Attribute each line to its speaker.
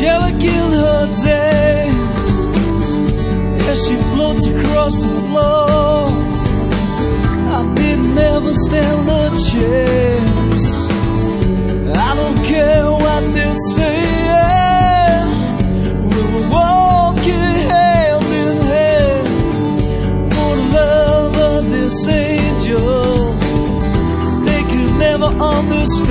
Speaker 1: Shall I kill her days as she floats across the floor? I didn't ever stand a chance.